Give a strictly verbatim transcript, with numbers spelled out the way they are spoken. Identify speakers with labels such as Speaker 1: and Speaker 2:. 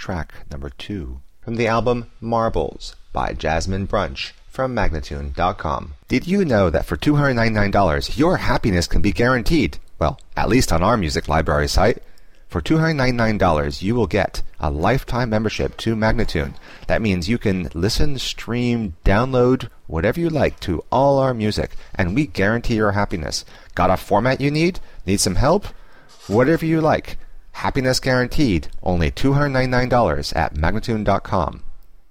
Speaker 1: track number two from the album Marbles by Jasmine Brunch from Magnatune dot com. Did you know that for two hundred ninety-nine dollars your happiness can be guaranteed? Well, at least on our music library site. For two hundred ninety-nine dollars you will get a lifetime membership to Magnatune. That means you can listen, stream, download, whatever you like to all our music, and we guarantee your happiness. Got a format you need? Need some help? Whatever you like. Happiness guaranteed. Only two hundred ninety-nine dollars at Magnatune dot com.